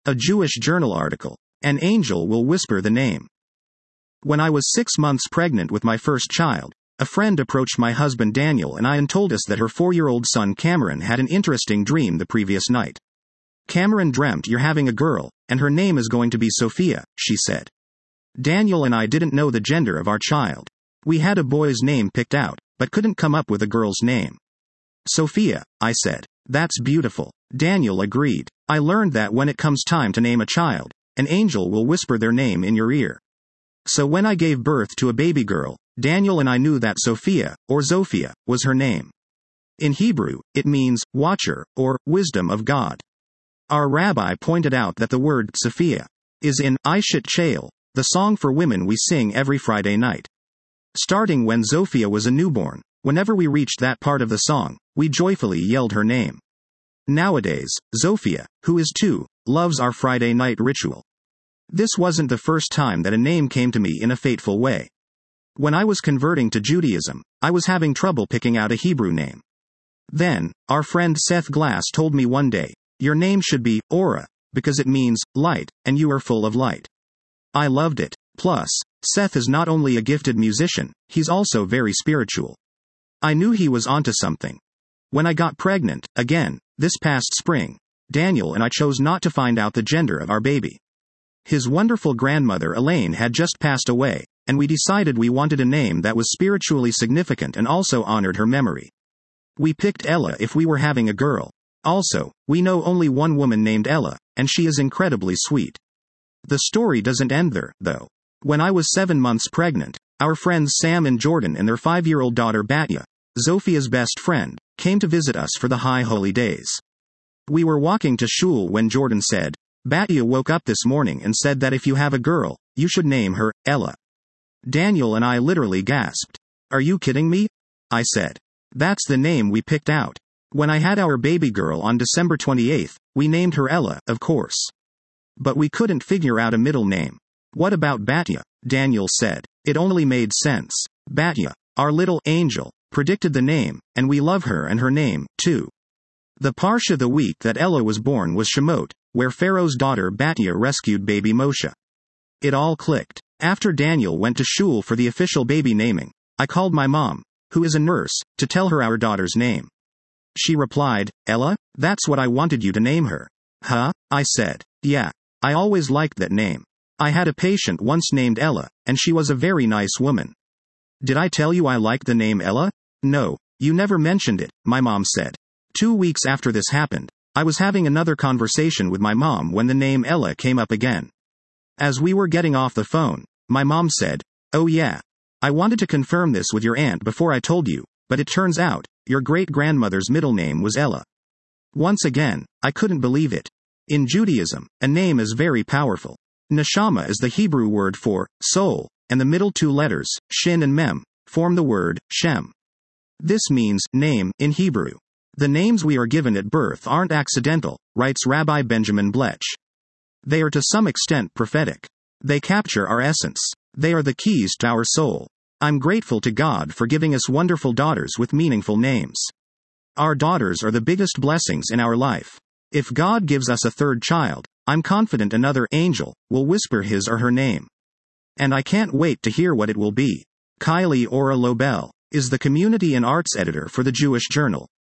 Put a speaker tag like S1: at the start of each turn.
S1: A Jewish Journal article. An angel will whisper the name. When I was 6 months pregnant with my first child, a friend approached my husband Daniel and I and told us that her 4-year-old son Cameron had an interesting dream the previous night. Cameron dreamt you're having a girl, and her name is going to be Sophia, she said. Daniel and I didn't know the gender of our child. We had a boy's name picked out, but couldn't come up with a girl's name. Sophia, I said. That's beautiful. Daniel agreed. I learned that when it comes time to name a child, an angel will whisper their name in your ear. So when I gave birth to a baby girl, Daniel and I knew that Sophia, or Zophia, was her name. In Hebrew, it means watcher, or wisdom of God. Our rabbi pointed out that the word Sophia is in Aishat Chayil, the song for women we sing every Friday night. Starting when Zophia was a newborn, whenever we reached that part of the song, we joyfully yelled her name. Nowadays, Zophia, who is 2, loves our Friday night ritual. This wasn't the first time that a name came to me in a fateful way. When I was converting to Judaism, I was having trouble picking out a Hebrew name. Then, our friend Seth Glass told me one day, your name should be Aura, because it means light, and you are full of light. I loved it. Plus, Seth is not only a gifted musician, he's also very spiritual. I knew he was onto something. When I got pregnant, again, this past spring, Daniel and I chose not to find out the gender of our baby. His wonderful grandmother Elaine had just passed away, and we decided we wanted a name that was spiritually significant and also honored her memory. We picked Ella if we were having a girl. Also, we know only one woman named Ella, and she is incredibly sweet. The story doesn't end there, though. When I was 7 months pregnant, our friends Sam and Jordan and their 5-year-old daughter Batya, Zophia's best friend, came to visit us for the high holy days. We were walking to shul when Jordan said, Batya woke up this morning and said that if you have a girl, you should name her Ella. Daniel and I literally gasped. Are you kidding me? I said. That's the name we picked out. When I had our baby girl on December 28th, we named her Ella, of course. But we couldn't figure out a middle name. What about Batya? Daniel said. It only made sense. Batya, our little angel, predicted the name, and we love her and her name, too. The Parsha the week that Ella was born was Shemot, where Pharaoh's daughter Batya rescued baby Moshe. It all clicked. After Daniel went to shul for the official baby naming, I called my mom, who is a nurse, to tell her our daughter's name. She replied, Ella? That's what I wanted you to name her. Huh? I said. Yeah. I always liked that name. I had a patient once named Ella, and she was a very nice woman. Did I tell you I liked the name Ella? No, you never mentioned it, my mom said. 2 weeks after this happened, I was having another conversation with my mom when the name Ella came up again. As we were getting off the phone, my mom said, oh yeah. I wanted to confirm this with your aunt before I told you, but it turns out, your great-grandmother's middle name was Ella. Once again, I couldn't believe it. In Judaism, a name is very powerful. Neshama is the Hebrew word for soul, and the middle 2 letters, Shin and Mem, form the word Shem. This means name in Hebrew. The names we are given at birth aren't accidental, writes Rabbi Benjamin Blech. They are to some extent prophetic. They capture our essence. They are the keys to our soul. I'm grateful to God for giving us wonderful daughters with meaningful names. Our daughters are the biggest blessings in our life. If God gives us a 3rd child, I'm confident another angel will whisper his or her name. And I can't wait to hear what it will be. Kylie Ora Lobel is the community and arts editor for the Jewish Journal.